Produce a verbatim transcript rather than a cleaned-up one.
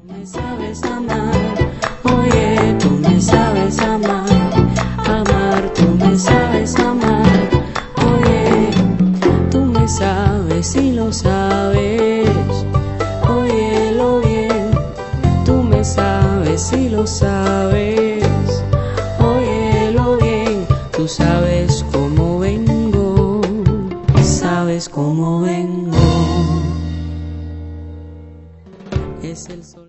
Me sabes amar, oye, tú me sabes amar, amar, tú me sabes amar, oye, tú me sabes y lo sabes, óyelo bien, tú me sabes y lo sabes, óyelo bien, tú sabes cómo vengo, sabes cómo vengo, es el sol.